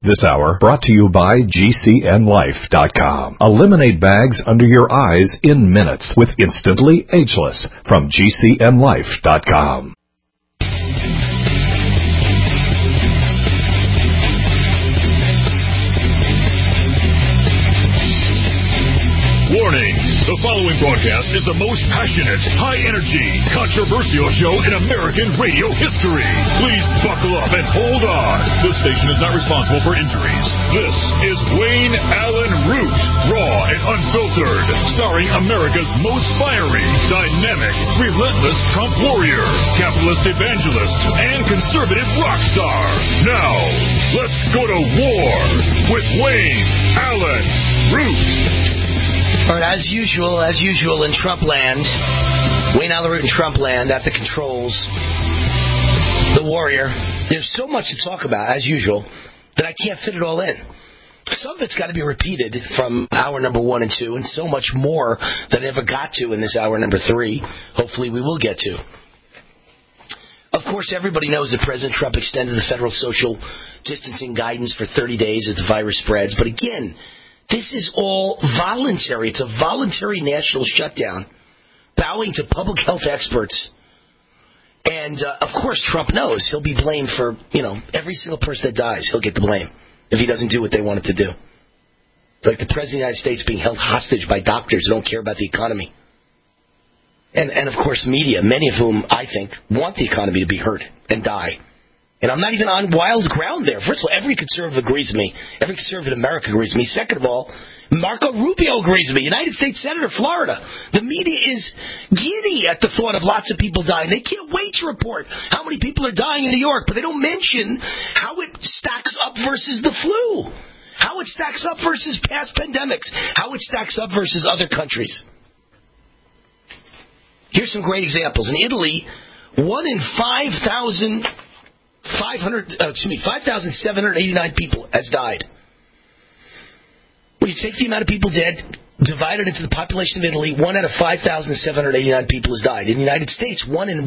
This hour brought to you by GCNLife.com. Eliminate bags under your eyes in minutes with Instantly Ageless from GCNLife.com. Warning! The following broadcast is the most passionate, high-energy, controversial show in American radio history. Please buckle up and hold on. This station is not responsible for injuries. This is Wayne Allen Root, raw and unfiltered, starring America's most fiery, dynamic, relentless Trump warrior, capitalist evangelist, and conservative rock star. Now, let's go to war with Wayne Allen Root. All right, as usual in Trumpland, Wayne Allen Root in Trumpland at the controls, the warrior. There's so much to talk about, as usual, that I can't fit it all in. Some of it's got to be repeated from hour number 1 and 2, and so much more that I never got to in this hour number 3. Hopefully we will get to. Of course, everybody knows that President Trump extended the federal social distancing guidance for 30 days as the virus spreads. But again, this is all voluntary. It's a voluntary national shutdown, bowing to public health experts. And, of course, Trump knows he'll be blamed for, every single person that dies. He'll get the blame if he doesn't do what they want him to do. It's like the President of the United States being held hostage by doctors who don't care about the economy. And of course, media, many of whom, I think, want the economy to be hurt and die. And I'm not even on wild ground there. First of all, every conservative agrees with me. Every conservative in America agrees with me. Second of all, Marco Rubio agrees with me. United States Senator, Florida. The media is giddy at the thought of lots of people dying. They can't wait to report how many people are dying in New York, but they don't mention how it stacks up versus the flu, how it stacks up versus past pandemics, how it stacks up versus other countries. Here's some great examples. In Italy, 1 in 5,789 people has died. When you take the amount of people dead, divide it into the population of Italy, 1 out of 5,789 people has died. In the United States, 1 in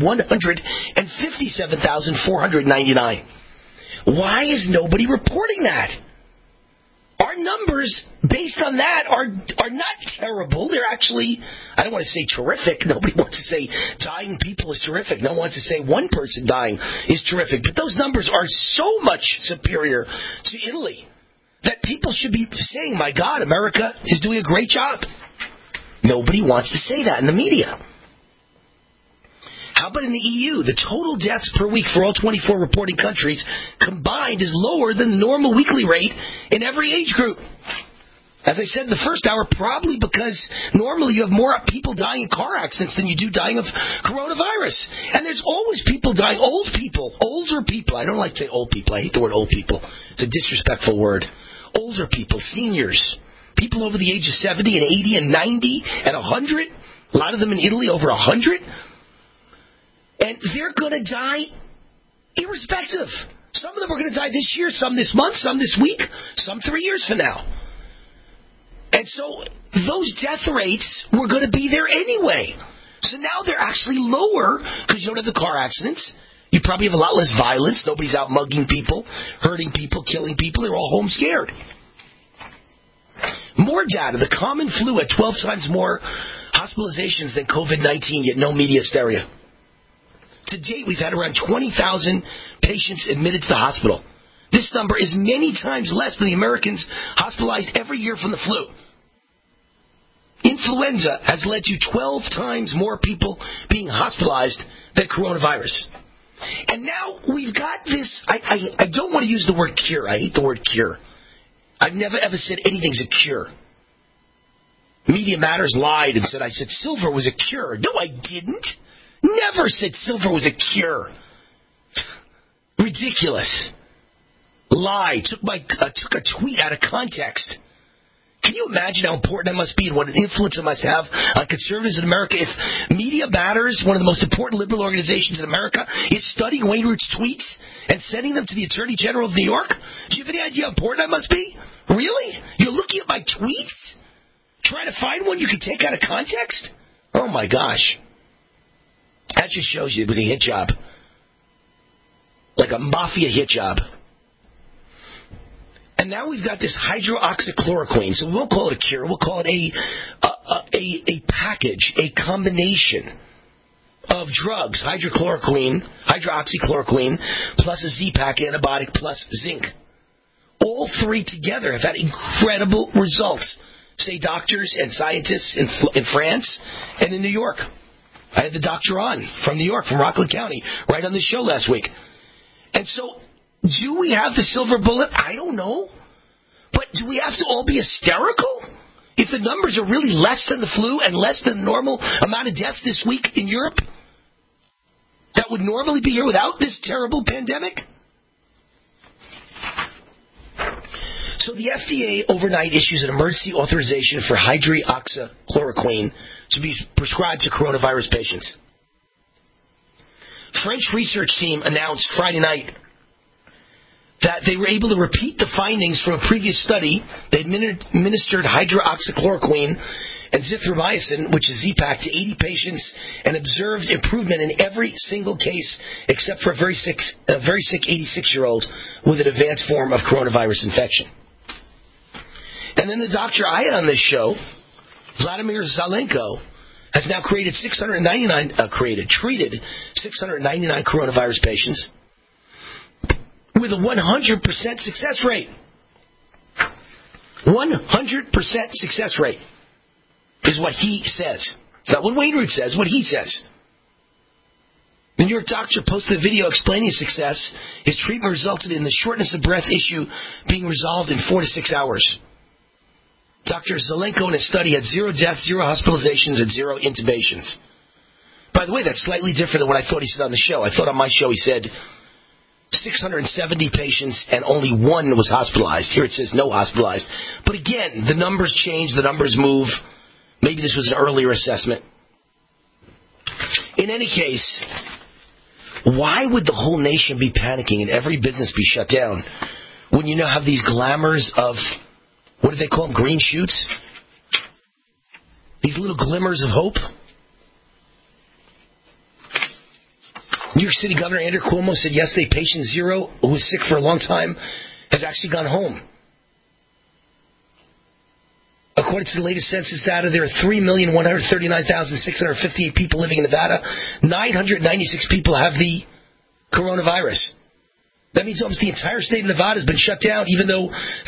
157,499. Why is nobody reporting that? Our numbers, based on that, are not terrible. They're actually, I don't want to say terrific. Nobody wants to say dying people is terrific. No one wants to say one person dying is terrific. But those numbers are so much superior to Italy that people should be saying, my God, America is doing a great job. Nobody wants to say that in the media. How about in the EU? The total deaths per week for all 24 reporting countries combined is lower than the normal weekly rate in every age group. As I said in the first hour, probably because normally you have more people dying in car accidents than you do dying of coronavirus. And there's always people dying, older people. I don't like to say old people. I hate the word old people. It's a disrespectful word. Older people, seniors, people over the age of 70 and 80 and 90 and 100. A lot of them in Italy over 100. And they're going to die irrespective. Some of them are going to die this year, some this month, some this week, some 3 years from now. And so those death rates were going to be there anyway. So now they're actually lower because you don't have the car accidents. You probably have a lot less violence. Nobody's out mugging people, hurting people, killing people. They're all home scared. More data. The common flu had 12 times more hospitalizations than COVID-19, yet no media hysteria. To date, we've had around 20,000 patients admitted to the hospital. This number is many times less than the Americans hospitalized every year from the flu. Influenza has led to 12 times more people being hospitalized than coronavirus. And now we've got this, I don't want to use the word cure. I hate the word cure. I've never ever said anything's a cure. Media Matters lied and said I said silver was a cure. No, I didn't. Never said silver was a cure. Ridiculous. Lie. Took a tweet out of context. Can you imagine how important that must be and what an influence it must have on conservatives in America if Media Matters, one of the most important liberal organizations in America, is studying Wayne Root's tweets and sending them to the Attorney General of New York? Do you have any idea how important that must be? Really? You're looking at my tweets? Trying to find one you can take out of context? Oh, my gosh. That just shows you it was a hit job. Like a mafia hit job. And now we've got this hydroxychloroquine. So we won't call it a cure. We'll call it a package, a combination of drugs, hydroxychloroquine plus a Z-Pak antibiotic plus zinc. All three together have had incredible results, say doctors and scientists in France and in New York. I had the doctor on from New York, from Rockland County, right on the show last week. And so, do we have the silver bullet? I don't know. But do we have to all be hysterical? If the numbers are really less than the flu and less than the normal amount of deaths this week in Europe, that would normally be here without this terrible pandemic? So the FDA overnight issues an emergency authorization for hydroxychloroquine to be prescribed to coronavirus patients. French research team announced Friday night that they were able to repeat the findings from a previous study. They administered hydroxychloroquine and zithromycin, which is Z-Pak, to 80 patients and observed improvement in every single case except for a very sick 86-year-old with an advanced form of coronavirus infection. And then the doctor I had on this show, Vladimir Zelenko, has now treated 699 coronavirus patients with a 100% success rate. 100% success rate is what he says. It's not what Wayne Root says, what he says. The New York doctor posted a video explaining his success. His treatment resulted in the shortness of breath issue being resolved in 4 to 6 hours. Dr. Zelenko in his study had 0 deaths, 0 hospitalizations, and 0 intubations. By the way, that's slightly different than what I thought he said on the show. I thought on my show he said 670 patients and only 1 was hospitalized. Here it says no hospitalized. But again, the numbers change, the numbers move. Maybe this was an earlier assessment. In any case, why would the whole nation be panicking and every business be shut down when you now have these glamours of, what do they call them, green shoots? These little glimmers of hope? New York City Governor Andrew Cuomo said yesterday patient 0, who was sick for a long time, has actually gone home. According to the latest census data, there are 3,139,658 people living in Nevada. 996 people have the coronavirus. That means almost the entire state of Nevada has been shut down, even though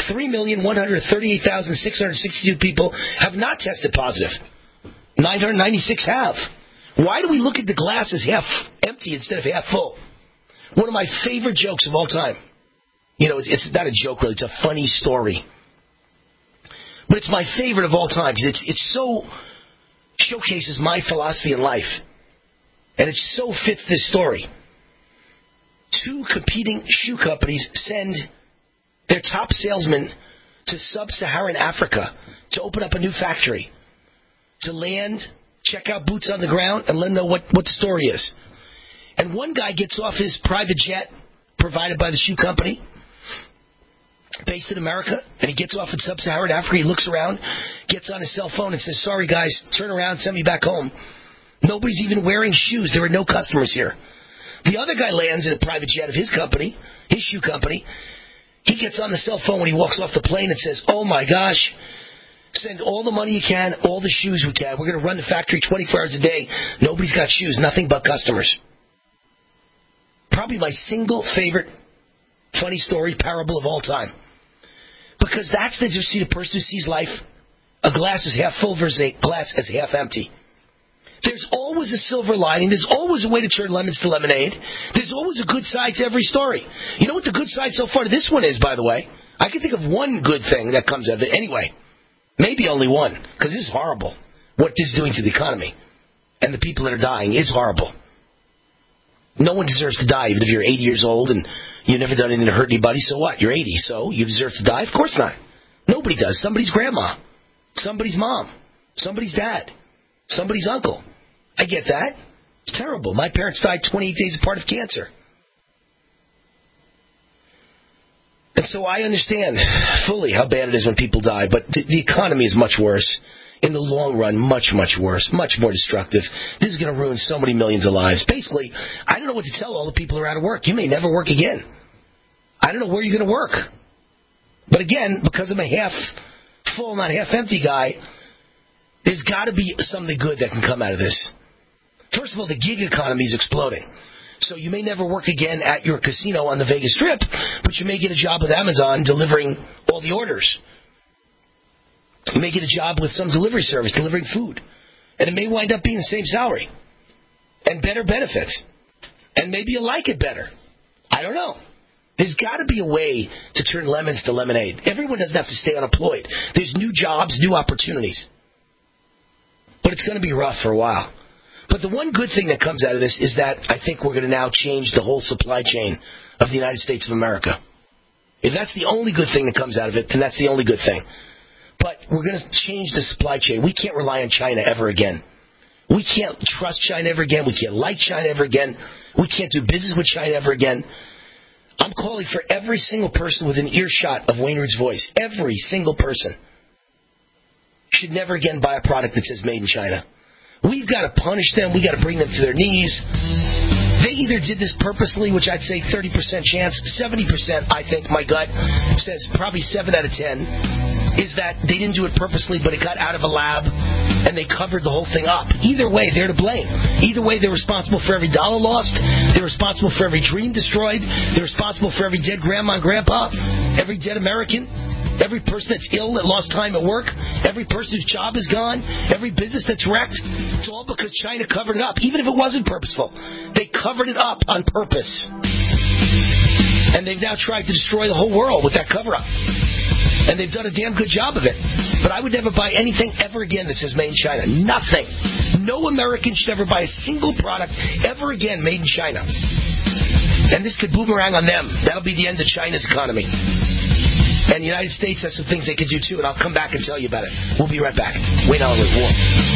3,138,662 people have not tested positive. 996 have. Why do we look at the glass as half empty instead of half full? One of my favorite jokes of all time. You know, it's not a joke really, it's a funny story. But it's my favorite of all time because it so showcases my philosophy in life. And it so fits this story. 2 competing shoe companies send their top salesmen to sub-Saharan Africa to open up a new factory, to land, check out boots on the ground, and let them know what the story is. And one guy gets off his private jet provided by the shoe company, based in America, and he gets off in sub-Saharan Africa. He looks around, gets on his cell phone and says, "Sorry guys, turn around, send me back home. Nobody's even wearing shoes. There are no customers here." The other guy lands in a private jet of his company, his shoe company. He gets on the cell phone when he walks off the plane and says, "Oh my gosh, send all the money you can, all the shoes we can. We're going to run the factory 24 hours a day. Nobody's got shoes, nothing but customers." Probably my single favorite funny story, parable of all time. Because that's the person who sees life, a glass is half full versus a glass as half empty. There's always a silver lining. There's always a way to turn lemons to lemonade. There's always a good side to every story. You know what the good side so far to this one is, by the way? I can think of one good thing that comes out of it. Anyway, maybe only one, because this is horrible. What this is doing to the economy and the people that are dying is horrible. No one deserves to die, even if you're 80 years old and you've never done anything to hurt anybody. So what? You're 80, so you deserve to die? Of course not. Nobody does. Somebody's grandma, somebody's mom, somebody's dad, somebody's uncle. I get that. It's terrible. My parents died 28 days apart of cancer. And so I understand fully how bad it is when people die, but the economy is much worse. In the long run, much, much worse, much more destructive. This is going to ruin so many millions of lives. Basically, I don't know what to tell all the people who are out of work. You may never work again. I don't know where you're going to work. But again, because I'm a half full, not half empty guy, there's got to be something good that can come out of this. First of all, the gig economy is exploding. So you may never work again at your casino on the Vegas Strip, but you may get a job with Amazon delivering all the orders. You may get a job with some delivery service delivering food. And it may wind up being the same salary and better benefits. And maybe you like it better. I don't know. There's got to be a way to turn lemons to lemonade. Everyone doesn't have to stay unemployed. There's new jobs, new opportunities. But it's going to be rough for a while. But the one good thing that comes out of this is that I think we're going to now change the whole supply chain of the United States of America. If that's the only good thing that comes out of it, then that's the only good thing. But we're going to change the supply chain. We can't rely on China ever again. We can't trust China ever again. We can't like China ever again. We can't do business with China ever again. I'm calling for every single person within earshot of Wayne Root's voice, every single person, should never again buy a product that says made in China. We've got to punish them. We've got to bring them to their knees. They either did this purposely, which I'd say 30% chance, 70%, I think, my gut says probably 7 out of 10, is that they didn't do it purposely, but it got out of a lab, and they covered the whole thing up. Either way, they're to blame. Either way, they're responsible for every dollar lost. They're responsible for every dream destroyed. They're responsible for every dead grandma and grandpa, every dead American, every person that's ill that lost time at work, every person whose job is gone, every business that's wrecked. It's all because China covered it up, even if it wasn't purposeful. They covered it up on purpose. And they've now tried to destroy the whole world with that cover-up. And they've done a damn good job of it. But I would never buy anything ever again that says made in China. Nothing. No American should ever buy a single product ever again made in China. And this could boomerang on them. That'll be the end of China's economy. And the United States has some things they could do too, and I'll come back and tell you about it. We'll be right back. Wayne Allyn Root.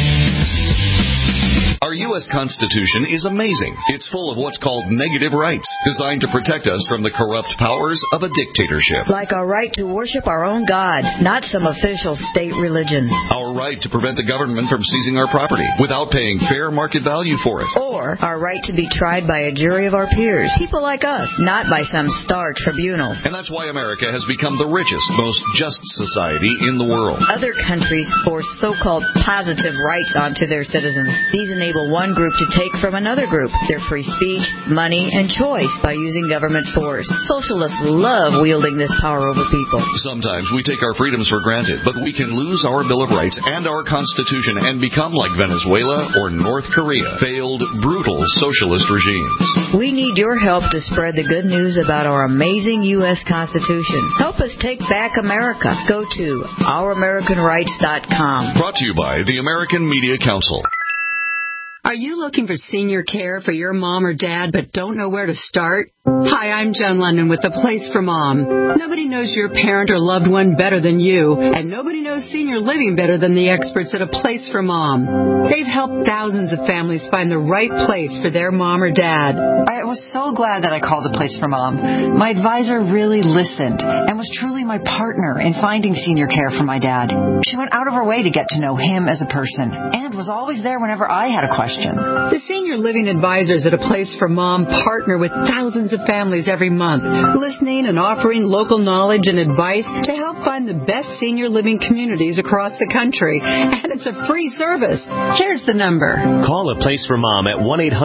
Our U.S. Constitution is amazing. It's full of what's called negative rights, designed to protect us from the corrupt powers of a dictatorship. Like our right to worship our own God, not some official state religion. Our right to prevent the government from seizing our property without paying fair market value for it. Or our right to be tried by a jury of our peers, people like us, not by some star tribunal. And that's why America has become the richest, most just society in the world. Other countries force so-called positive rights onto their citizens. These enable one group to take from another group their free speech, money, and choice by using government force. Socialists love wielding this power over people. Sometimes we take our freedoms for granted, but we can lose our Bill of Rights and our Constitution and become like Venezuela or North Korea, failed, brutal socialist regimes. We need your help to spread the good news about our amazing U.S. Constitution. Help us take back America. Go to ouramericanrights.com. Brought to you by the American Media Council. Are you looking for senior care for your mom or dad but don't know where to start? Hi, I'm Jen London with The Place for Mom. Nobody knows your parent or loved one better than you, and nobody knows senior living better than the experts at A Place for Mom. They've helped thousands of families find the right place for their mom or dad. I was so glad that I called A Place for Mom. My advisor really listened and was truly my partner in finding senior care for my dad. She went out of her way to get to know him as a person and was always there whenever I had a question. The senior living advisors at A Place for Mom partner with thousands of families every month, listening and offering local knowledge and advice to help find the best senior living communities across the country. And it's a free service. Here's the number. Call A Place for Mom at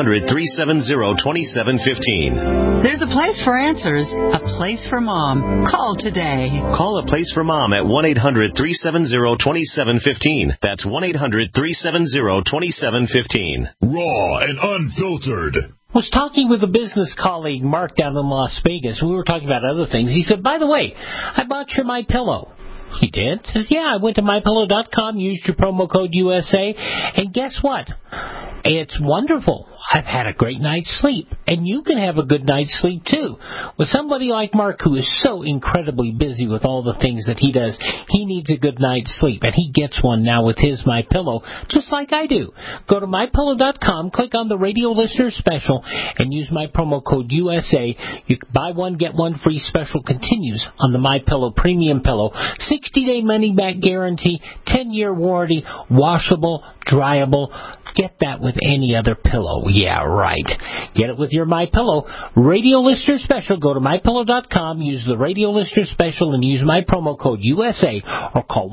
1-800-370-2715. There's a place for answers. A Place for Mom. Call today. Call A Place for Mom at 1-800-370-2715. That's 1-800-370-2715. Raw and unfiltered. Was talking with a business colleague, Mark, down in Las Vegas. We were talking about other things. He said, by the way, I bought your MyPillow. He did? He says, yeah, I went to MyPillow.com, used your promo code USA, and guess what? It's wonderful. I've had a great night's sleep, and you can have a good night's sleep too. With somebody like Mark, who is so incredibly busy with all the things that he does, he needs a good night's sleep, and he gets one now with his MyPillow, just like I do. Go to MyPillow.com, click on the radio listener special, and use my promo code USA. You buy one, get one free. Special continues on the MyPillow Premium Pillow. 60-day money-back guarantee, 10-year warranty, washable, dryable, get that with any other pillow. Yeah, right. Get it with your MyPillow. Radio Listener Special. Go to MyPillow.com, use the Radio Listener Special, and use my promo code USA, or call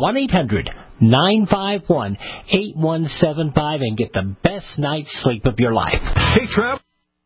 1-800-951-8175 and get the best night's sleep of your life. Hey, Trev.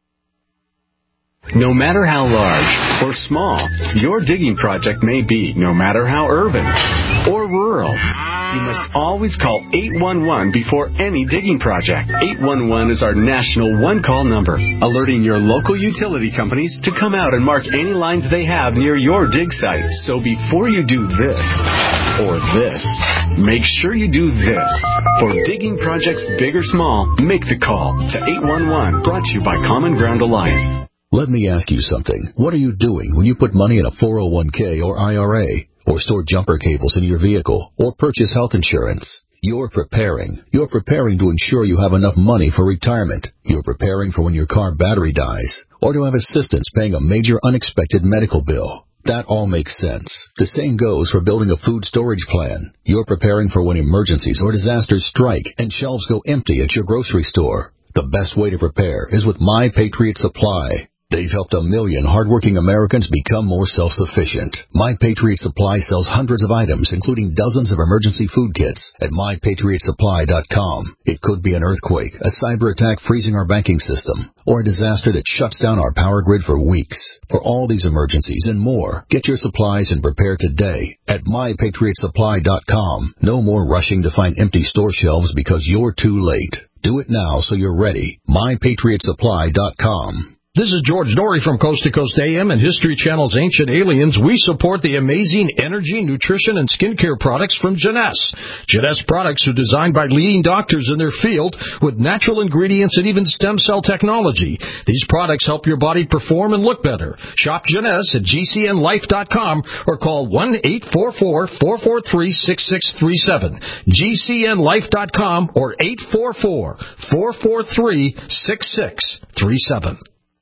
No matter how large or small your digging project may be, no matter how urban or rural, you must always call 811 before any digging project. 811 is our national one-call number, alerting your local utility companies to come out and mark any lines they have near your dig site. So before you do this or this, make sure you do this. For digging projects big or small, make the call to 811, brought to you by Common Ground Alliance. Let me ask you something. What are you doing when you put money in a 401k or IRA, or store jumper cables in your vehicle, or purchase health insurance? You're preparing. You're preparing to ensure you have enough money for retirement. You're preparing for when your car battery dies, or to have assistance paying a major unexpected medical bill. That all makes sense. The same goes for building a food storage plan. You're preparing for when emergencies or disasters strike and shelves go empty at your grocery store. The best way to prepare is with My Patriot Supply. They've helped 1 million hardworking Americans become more self-sufficient. My Patriot Supply sells hundreds of items, including dozens of emergency food kits at MyPatriotSupply.com. It could be an earthquake, a cyber attack freezing our banking system, or a disaster that shuts down our power grid for weeks. For all these emergencies and more, get your supplies and prepare today at MyPatriotSupply.com. No more rushing to find empty store shelves because you're too late. Do it now so you're ready. MyPatriotSupply.com. This is George Norrie from Coast to Coast AM and History Channel's Ancient Aliens. We support the amazing energy, nutrition, and skincare products from Jeunesse. Jeunesse products are designed by leading doctors in their field with natural ingredients and even stem cell technology. These products help your body perform and look better. Shop Jeunesse at GCNLife.com or call 1-844-443-6637. GCNLife.com or 844-443-6637.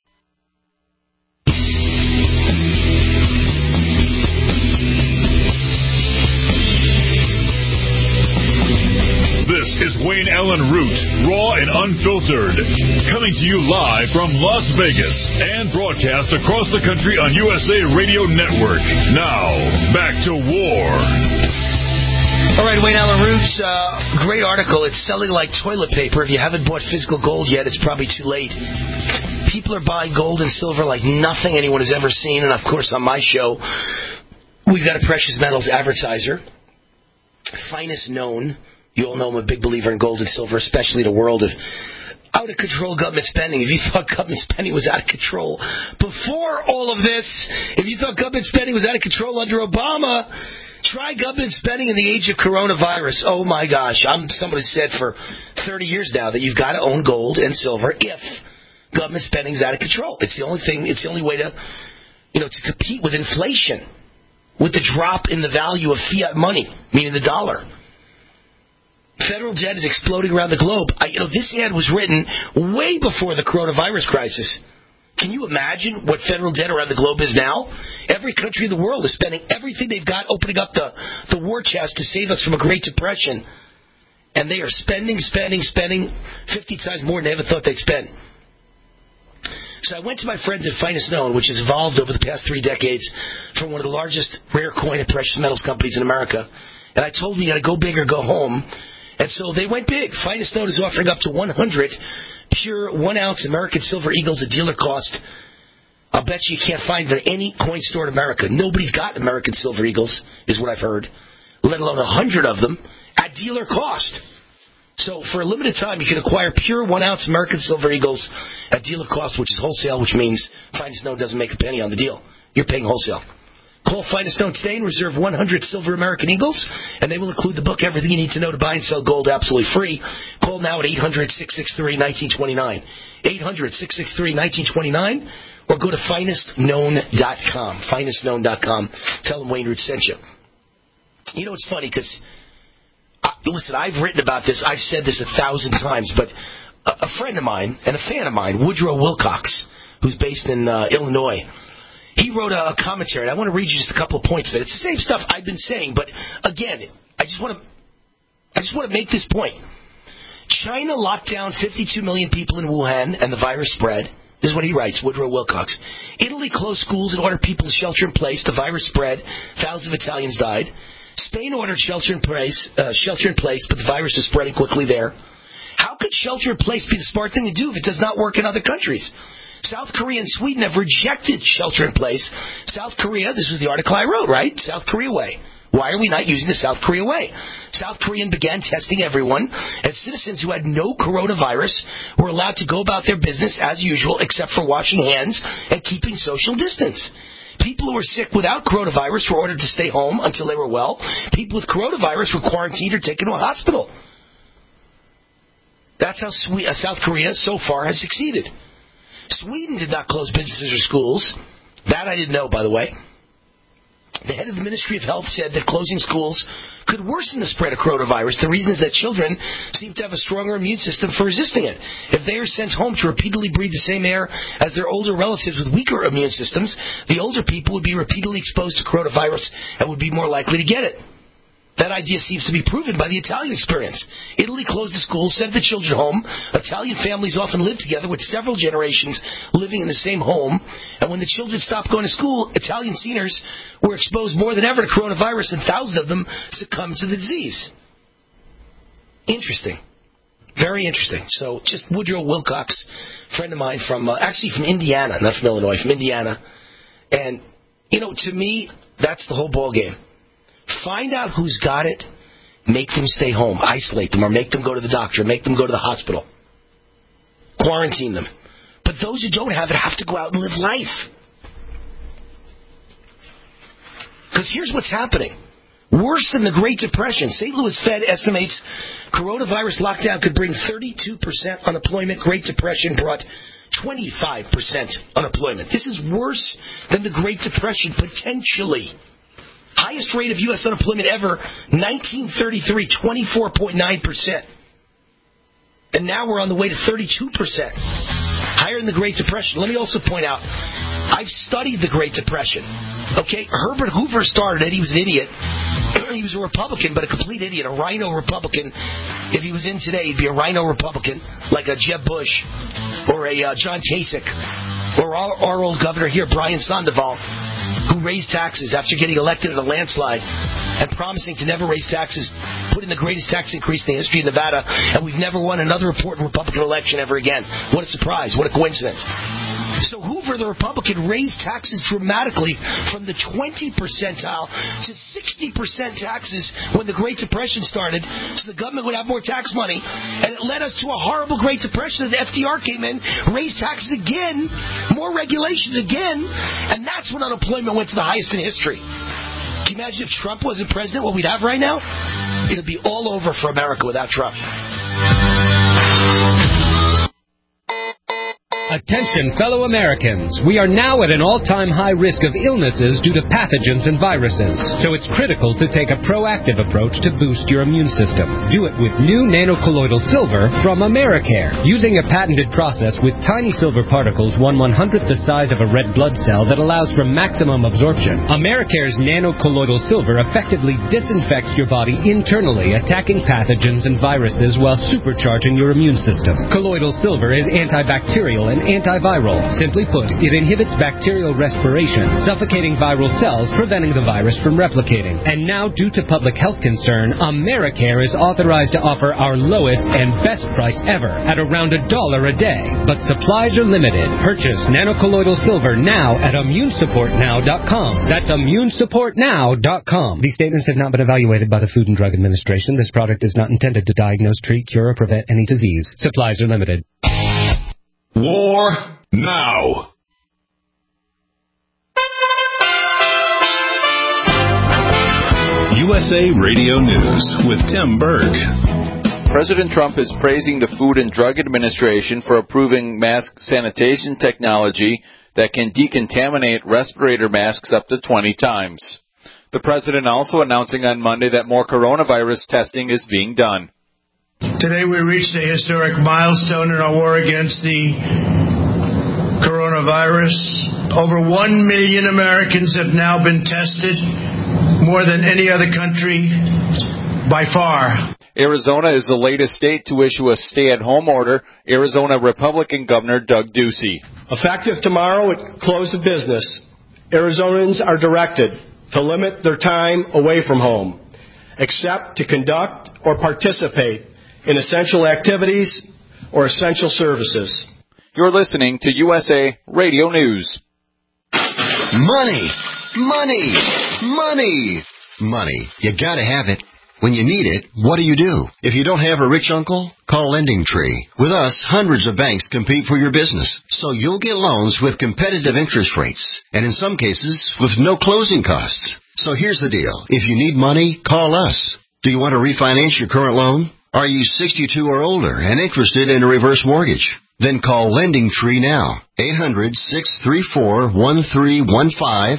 This is Wayne Allen Root, raw and unfiltered, coming to you live from Las Vegas and broadcast across the country on USA Radio Network. Now, back to war. All right, Wayne Allen Root's great article. It's selling like toilet paper. If you haven't bought physical gold yet, it's probably too late. People are buying gold and silver like nothing anyone has ever seen. And, of course, on my show, we've got a precious metals advertiser, Finest Known. You all know I'm a big believer in gold and silver, especially in a world of out-of-control government spending. If you thought government spending was out of control before all of this, if you thought government spending was out of control under Obama, try government spending in the age of coronavirus. Oh, my gosh. I'm someone who said for 30 years now that you've got to own gold and silver if government spending is out of control. It's the only thing. It's the only way to, to compete with inflation, with the drop in the value of fiat money, meaning the dollar. Federal debt is exploding around the globe. This ad was written way before the coronavirus crisis. Can you imagine what federal debt around the globe is now? Every country in the world is spending everything they've got, opening up the war chest to save us from a Great Depression. And they are spending 50 times more than they ever thought they'd spend. So I went to my friends at Finest Known, which has evolved over the past 3 decades from one of the largest rare coin and precious metals companies in America. And I told them, you got to go big or go home. And so they went big. Finest Known is offering up to 100 pure 1-ounce American Silver Eagles at dealer cost. I'll bet you can't find them in any coin store in America. Nobody's got American Silver Eagles, is what I've heard, let alone 100 of them at dealer cost. So for a limited time, you can acquire pure 1-ounce American Silver Eagles at dealer cost, which is wholesale, which means Finest Known doesn't make a penny on the deal. You're paying wholesale. Call Finest Known today and reserve 100 Silver American Eagles, and they will include the book, Everything You Need to Know to Buy and Sell Gold, absolutely free. Call now at 800-663-1929. 800-663-1929, or go to FinestKnown.com. FinestKnown.com. Tell them Wayne Root sent you. You know, it's funny because, listen, I've written about this. I've said this 1,000 times, but a friend of mine and a fan of mine, Woodrow Wilcox, who's based in Illinois, he wrote a commentary. I want to read you just a couple of points of it. It's the same stuff I've been saying, but again, I just want to make this point. China locked down 52 million people in Wuhan, and the virus spread. This is what he writes, Woodrow Wilcox. Italy closed schools and ordered people to shelter in place. The virus spread. Thousands of Italians died. Spain ordered shelter in place, but the virus is spreading quickly there. How could shelter in place be the smart thing to do if it does not work in other countries? South Korea and Sweden have rejected shelter in place. South Korea, this was the article I wrote, right? South Korea way. Why are we not using the South Korea way? South Korean began testing everyone, and citizens who had no coronavirus were allowed to go about their business as usual, except for washing hands and keeping social distance. People who were sick without coronavirus were ordered to stay home until they were well. People with coronavirus were quarantined or taken to a hospital. That's how South Korea so far has succeeded. Sweden did not close businesses or schools. That I didn't know, by the way. The head of the Ministry of Health said that closing schools could worsen the spread of coronavirus. The reason is that children seem to have a stronger immune system for resisting it. If they are sent home to repeatedly breathe the same air as their older relatives with weaker immune systems, the older people would be repeatedly exposed to coronavirus and would be more likely to get it. That idea seems to be proven by the Italian experience. Italy closed the schools, sent the children home. Italian families often live together with several generations living in the same home. And when the children stopped going to school, Italian seniors were exposed more than ever to coronavirus, and thousands of them succumbed to the disease. Interesting. Very interesting. So just Woodrow Wilcox, friend of mine from Indiana, not from Illinois, from Indiana. And, to me, that's the whole ball game. Find out who's got it, make them stay home, isolate them, or make them go to the doctor, make them go to the hospital. Quarantine them. But those who don't have it have to go out and live life. Because here's what's happening. Worse than the Great Depression. St. Louis Fed estimates coronavirus lockdown could bring 32% unemployment. Great Depression brought 25% unemployment. This is worse than the Great Depression, potentially. Highest rate of U.S. unemployment ever, 1933, 24.9%. And now we're on the way to 32%. Higher than the Great Depression. Let me also point out, I've studied the Great Depression. Okay, Herbert Hoover started it. He was an idiot. He was a Republican, but a complete idiot, a rhino Republican. If he was in today, he'd be a rhino Republican, like a Jeb Bush or a John Kasich, or our old governor here, Brian Sandoval, who raised taxes after getting elected in a landslide and promising to never raise taxes, put in the greatest tax increase in the history of Nevada, and we've never won another important Republican election ever again. What a surprise. What a coincidence. So Hoover, the Republican, raised taxes dramatically from the 20 percentile to 60% taxes when the Great Depression started, so the government would have more tax money. And it led us to a horrible Great Depression. The FDR came in, raised taxes again, more regulations again, and that's when unemployment went to the highest in history. Can you imagine if Trump wasn't president, what we'd have right now? It'd be all over for America without Trump. Attention, fellow Americans. We are now at an all-time high risk of illnesses due to pathogens and viruses. So it's critical to take a proactive approach to boost your immune system. Do it with new nanocolloidal silver from Americare. Using a patented process with tiny silver particles 1/100th the size of a red blood cell that allows for maximum absorption, Americare's nanocolloidal silver effectively disinfects your body internally, attacking pathogens and viruses while supercharging your immune system. Colloidal silver is antibacterial and antiviral. Simply put, it inhibits bacterial respiration, suffocating viral cells, preventing the virus from replicating. And now, due to public health concern, Americare is authorized to offer our lowest and best price ever at around $1 a day. But supplies are limited. Purchase nanocolloidal silver now at immunesupportnow.com. That's immunesupportnow.com. These statements have not been evaluated by the Food and Drug Administration. This product is not intended to diagnose, treat, cure, or prevent any disease. Supplies are limited. War now. USA Radio News with Tim Berg. President Trump is praising the Food and Drug Administration for approving mask sanitation technology that can decontaminate respirator masks up to 20 times. The president also announcing on Monday that more coronavirus testing is being done. Today we reached a historic milestone in our war against the coronavirus. Over 1 million Americans have now been tested, more than any other country by far. Arizona is the latest state to issue a stay-at-home order. Arizona Republican Governor Doug Ducey. Effective tomorrow at close of business, Arizonans are directed to limit their time away from home, except to conduct or participate in essential activities or essential services. You're listening to USA Radio News. Money, money, money, money. You gotta have it. When you need it, what do? If you don't have a rich uncle, call LendingTree. With us, hundreds of banks compete for your business, so you'll get loans with competitive interest rates, and in some cases, with no closing costs. So here's the deal. If you need money, call us. Do you want to refinance your current loan? Are you 62 or older and interested in a reverse mortgage? Then call LendingTree now. 800-634-1315.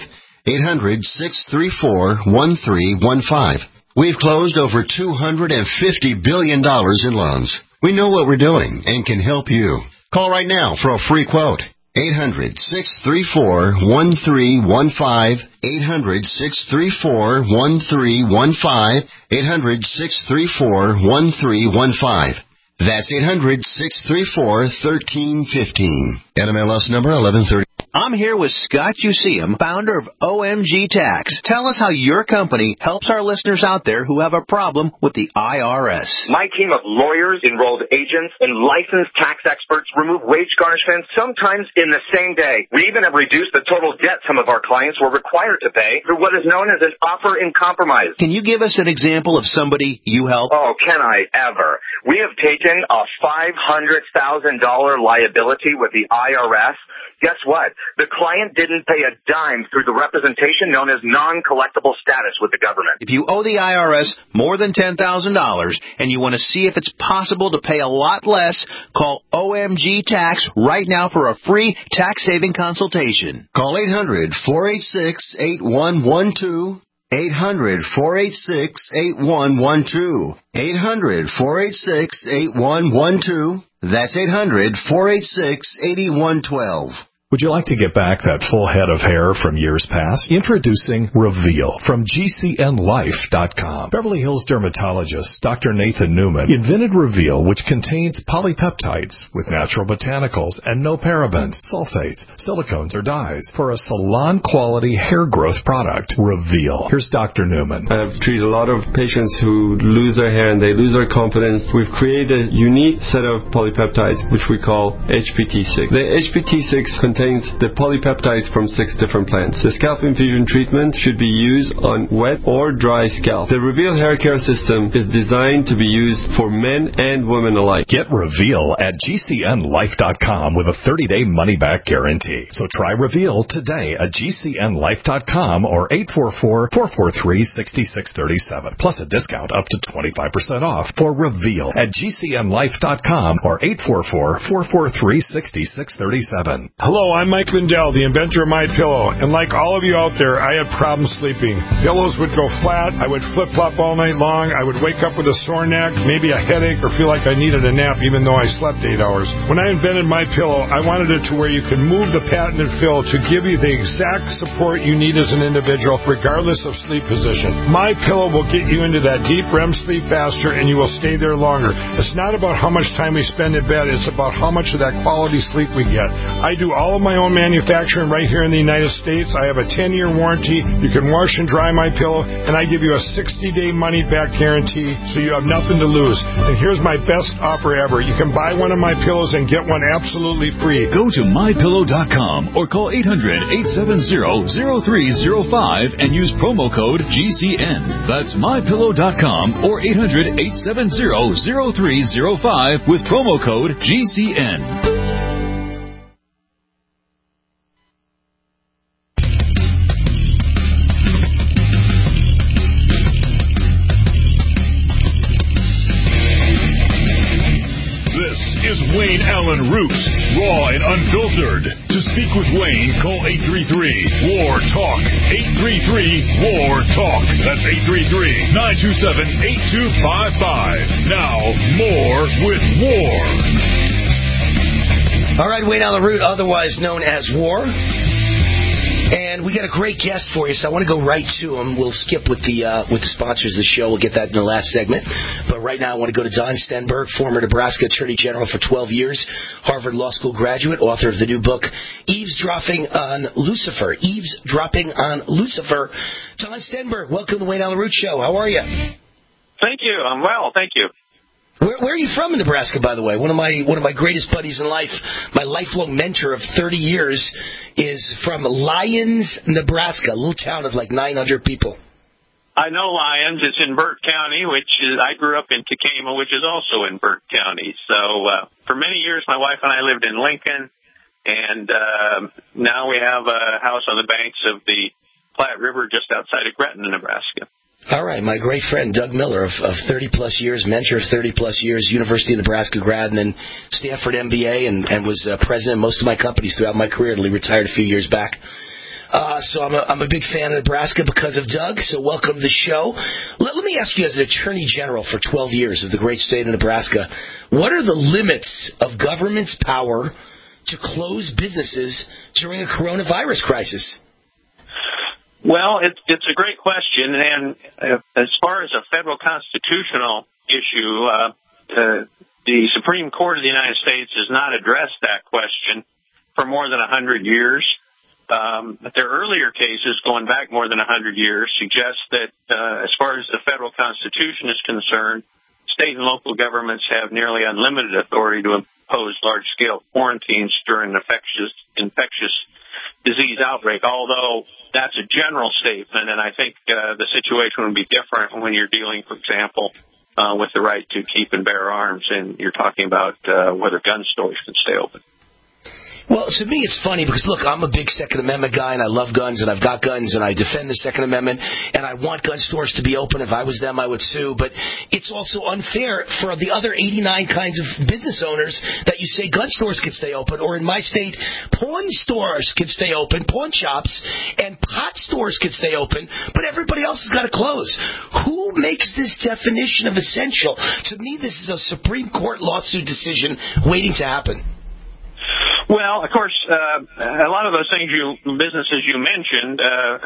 800-634-1315. We've closed over $250 billion in loans. We know what we're doing and can help you. Call right now for a free quote. 800-634-1315. 800-634-1315. 800-634-1315. That's 800-634-1315. NMLS number 1130. I'm here with Scott Useum, founder of OMG Tax. Tell us how your company helps our listeners out there who have a problem with the IRS. My team of lawyers, enrolled agents, and licensed tax experts remove wage garnishments sometimes in the same day. We even have reduced the total debt some of our clients were required to pay through what is known as an offer in compromise. Can you give us an example of somebody you help? Oh, can I ever? We have taken a $500,000 liability with the IRS. Guess what? The client didn't pay a dime through the representation known as non-collectible status with the government. If you owe the IRS more than $10,000 and you want to see if it's possible to pay a lot less, call OMG Tax right now for a free tax-saving consultation. Call 800-486-8112. 800-486-8112. 800-486-8112. That's 800-486-8112. Would you like to get back that full head of hair from years past? Introducing Reveal from GCNLife.com. Beverly Hills dermatologist Dr. Nathan Newman invented Reveal, which contains polypeptides with natural botanicals and no parabens, sulfates, silicones, or dyes for a salon-quality hair growth product. Reveal. Here's Dr. Newman. I've treated a lot of patients who lose their hair and they lose their confidence. We've created a unique set of polypeptides, which we call HPT6. The HPT6 contains the polypeptides from 6 different plants. The scalp infusion treatment should be used on wet or dry scalp. The Reveal hair care system is designed to be used for men and women alike. Get Reveal at GCNLife.com with a 30-day money-back guarantee. So try Reveal today at GCNLife.com or 844-443-6637. Plus a discount up to 25% off for Reveal at GCNLife.com or 844-443-6637. Hello, I'm Mike Lindell, the inventor of MyPillow, and like all of you out there, I had problems sleeping. Pillows would go flat, I would flip-flop all night long, I would wake up with a sore neck, maybe a headache, or feel like I needed a nap even though I slept 8 hours. When I invented MyPillow, I wanted it to where you could move the patented fill to give you the exact support you need as an individual, regardless of sleep position. MyPillow will get you into that deep REM sleep faster, and you will stay there longer. It's not about how much time we spend in bed, it's about how much of that quality sleep we get. I do all of my own manufacturing right here in the United States. I have a 10-year warranty. You can wash and dry my pillow, and I give you a 60-day money-back guarantee, so you have nothing to lose. And here's my best offer ever. You can buy one of my pillows and get one absolutely free. Go to MyPillow.com or call 800-870-0305 and use promo code GCN. That's MyPillow.com or 800-870-0305 with promo code GCN. Wayne Allen Roots, raw and unfiltered. To speak with Wayne, call 833-WAR-TALK. 833-WAR-TALK. That's 833-927-8255. Now, more with War. All right, Wayne Allen Root, otherwise known as War. And we got a great guest for you, so I want to go right to him. We'll skip with the sponsors of the show. We'll get that in the last segment. But right now I want to go to Don Stenberg, former Nebraska Attorney General for 12 years, Harvard Law School graduate, author of the new book, Eavesdropping on Lucifer. Eavesdropping on Lucifer. Don Stenberg, welcome to the Wayne Allyn Root Show. How are you? Thank you. I'm well. Thank you. Where are you from in Nebraska, by the way? One of my greatest buddies in life, my lifelong mentor of 30 years, is from Lyons, Nebraska, a little town of like 900 people. I know Lyons. It's in Burt County, I grew up in Tekamah, which is also in Burt County. So for many years, my wife and I lived in Lincoln, and now we have a house on the banks of the Platte River just outside of Gretna, Nebraska. All right, my great friend Doug Miller of 30-plus years, mentor of 30-plus years, University of Nebraska grad, and then Stanford MBA, and was president of most of my companies throughout my career until he retired a few years back. So I'm a big fan of Nebraska because of Doug, so welcome to the show. Let me ask you, as an Attorney General for 12 years of the great state of Nebraska, what are the limits of government's power to close businesses during a coronavirus crisis? Well, it's a great question, and as far as a federal constitutional issue, the Supreme Court of the United States has not addressed that question for more than 100 years. But their earlier cases, going back more than 100 years, suggest that as far as the federal Constitution is concerned, state and local governments have nearly unlimited authority to impose large-scale quarantines during an infectious disease outbreak, although that's a general statement, and I think the situation would be different when you're dealing, for example, with the right to keep and bear arms, and you're talking about whether gun stores can stay open. Well, to me, it's funny because, look, I'm a big Second Amendment guy, and I love guns, and I've got guns, and I defend the Second Amendment, and I want gun stores to be open. If I was them, I would sue. But it's also unfair for the other 89 kinds of business owners that you say gun stores can stay open, or in my state, pawn stores can stay open, pawn shops, and pot stores can stay open, but everybody else has got to close. Who makes this definition of essential? To me, this is a Supreme Court lawsuit decision waiting to happen. Well, of course, a lot of those businesses you mentioned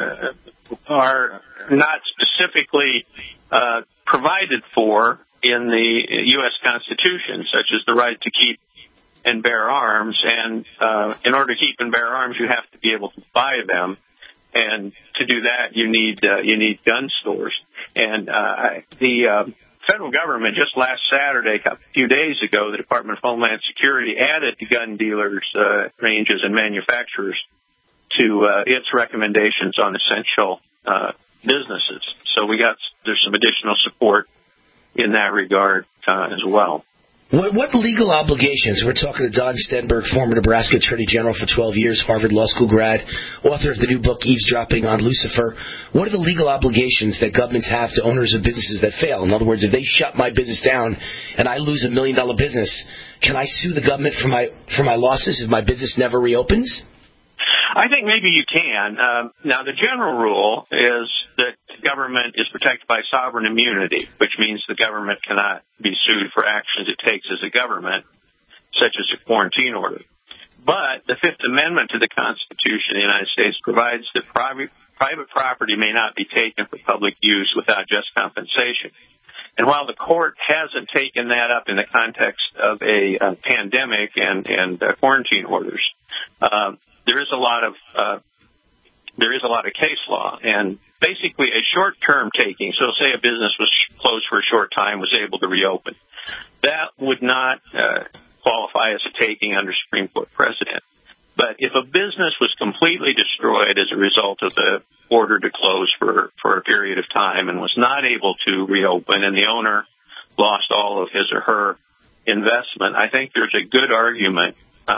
are not specifically provided for in the U.S. Constitution, such as the right to keep and bear arms. And in order to keep and bear arms, you have to be able to buy them. And to do that, you need gun stores. And the federal government, just last Saturday, a few days ago, the Department of Homeland Security added the gun dealers, ranges, and manufacturers to its recommendations on essential businesses. So there's some additional support in that regard as well. What legal obligations? We're talking to Don Stenberg, former Nebraska Attorney General for 12 years, Harvard Law School grad, author of the new book, Eavesdropping on Lucifer. What are the legal obligations that governments have to owners of businesses that fail? In other words, if they shut my business down and I lose $1 million business, can I sue the government for my losses if my business never reopens? I think maybe you can. Now, the general rule is that government is protected by sovereign immunity, which means the government cannot be sued for actions it takes as a government, such as a quarantine order. But the Fifth Amendment to the Constitution of the United States provides that private property may not be taken for public use without just compensation. And while the court hasn't taken that up in the context of a pandemic and quarantine orders, there is a lot of case law, and basically a short-term taking. So, say a business was closed for a short time, was able to reopen, that would not qualify as a taking under Supreme Court precedent. But if a business was completely destroyed as a result of the order to close for a period of time and was not able to reopen, and the owner lost all of his or her investment, I think there's a good argument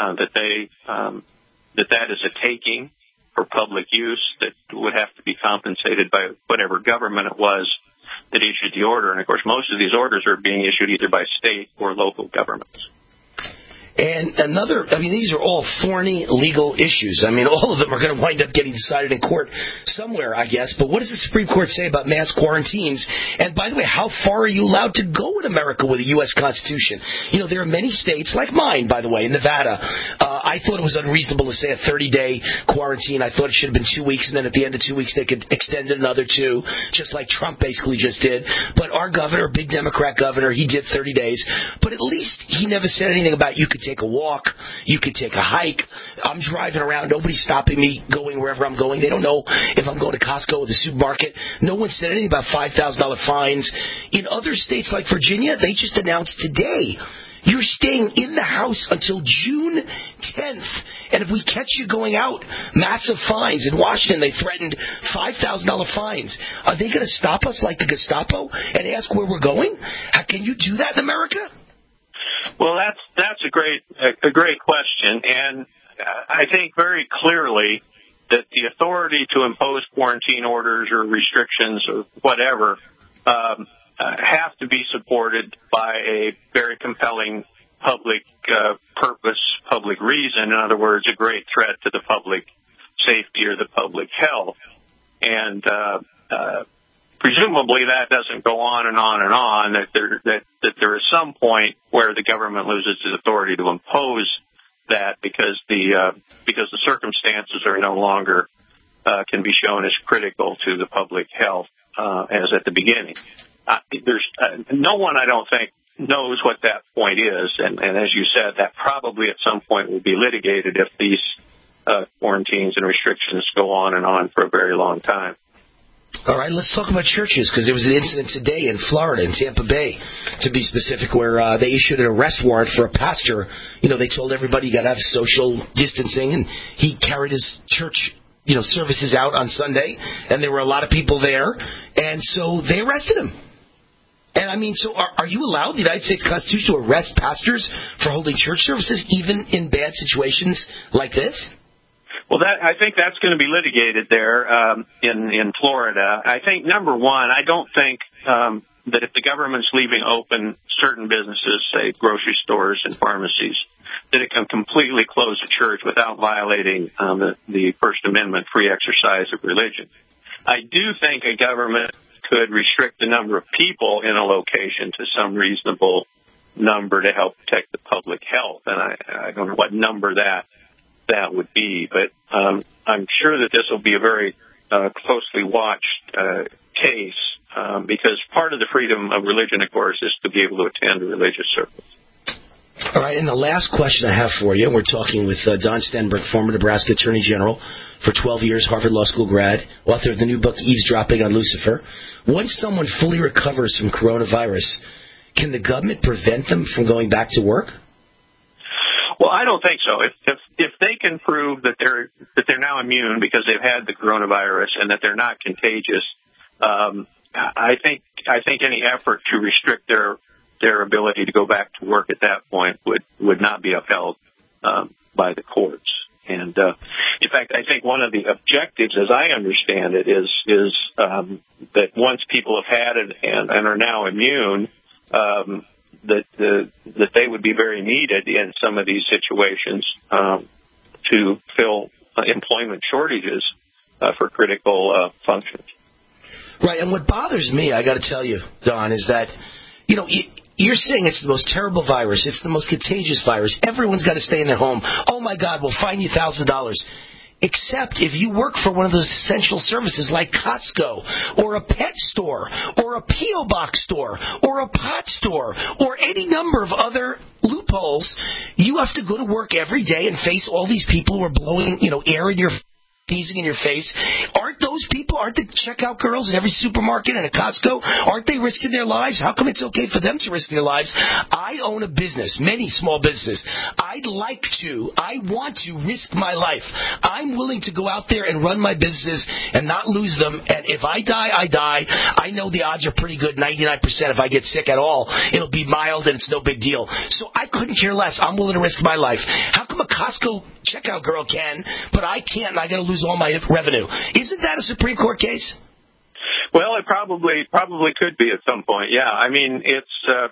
that is a taking for public use that would have to be compensated by whatever government it was that issued the order. And, of course, most of these orders are being issued either by state or local governments. And these are all thorny legal issues. I mean, all of them are going to wind up getting decided in court somewhere, I guess. But what does the Supreme Court say about mass quarantines? And by the way, how far are you allowed to go in America with a U.S. Constitution? There are many states, like mine, by the way, in Nevada. I thought it was unreasonable to say a 30-day quarantine. I thought it should have been 2 weeks, and then at the end of 2 weeks they could extend it another 2, just like Trump basically just did. But our governor, big Democrat governor, he did 30 days. But at least he never said anything about you could take a walk, you could take a hike. I'm driving around, nobody's stopping me going wherever I'm going. They don't know if I'm going to Costco or the supermarket. No one said anything about $5,000 fines. In other states like Virginia, they just announced today you're staying in the house until June 10th. And if we catch you going out, massive fines. In Washington, they threatened $5,000 fines. Are they going to stop us like the Gestapo and ask where we're going? Can you do that in America? Well, that's a great question, and I think very clearly that the authority to impose quarantine orders or restrictions or whatever have to be supported by a very compelling public purpose, public reason. In other words, a great threat to the public safety or the public health. And presumably that doesn't go on and on and on, that there is some point where the government loses its authority to impose that because the circumstances are no longer can be shown as critical to the public health as at the beginning. There's no one, I don't think, knows what that point is, and as you said, that probably at some point will be litigated if these quarantines and restrictions go on and on for a very long time. All right, let's talk about churches, because there was an incident today in Florida, in Tampa Bay, to be specific, where they issued an arrest warrant for a pastor. They told everybody you got to have social distancing, and he carried his church services out on Sunday, and there were a lot of people there, and so they arrested him. And so are you allowed, the United States Constitution, to arrest pastors for holding church services, even in bad situations like this? Well, I think that's going to be litigated there in Florida. I think, number one, I don't think that if the government's leaving open certain businesses, say grocery stores and pharmacies, that it can completely close a church without violating the First Amendment free exercise of religion. I do think a government could restrict the number of people in a location to some reasonable number to help protect the public health. And I don't know what number that would be, but I'm sure that this will be a very closely watched case because part of the freedom of religion, of course, is to be able to attend a religious service. All right, and the last question I have for you, we're talking with Don Stenberg, former Nebraska Attorney General for 12 years, Harvard Law School grad, author of the new book, Eavesdropping on Lucifer. Once someone fully recovers from coronavirus, can the government prevent them from going back to work? Well, I don't think so. If they can prove that they're now immune because they've had the coronavirus and that they're not contagious, I think any effort to restrict their ability to go back to work at that point would not be upheld by the courts. And in fact, I think one of the objectives, as I understand it, is that once people have had it and are now immune, that they would be very needed in some of these situations to fill employment shortages for critical functions. Right, and what bothers me, I got to tell you, Don, is that you're saying it's the most terrible virus, it's the most contagious virus. Everyone's got to stay in their home. Oh my God, we'll fine you $1,000. Except if you work for one of those essential services like Costco or a pet store or a P.O. box store or a pot store or any number of other loopholes, you have to go to work every day and face all these people who are blowing, air in your teasing in your face. Aren't the checkout girls in every supermarket and a Costco, aren't they risking their lives? How come it's okay for them to risk their lives? I own a business, many small businesses. I want to risk my life. I'm willing to go out there and run my businesses and not lose them. And if I die, I die. I know the odds are pretty good, 99% if I get sick at all. It'll be mild and it's no big deal. So I couldn't care less. I'm willing to risk my life. How come a Costco checkout girl can, but I can't and I got to lose all my revenue? Isn't that a Supreme Court case? Well, it probably could be at some point. Yeah, I mean,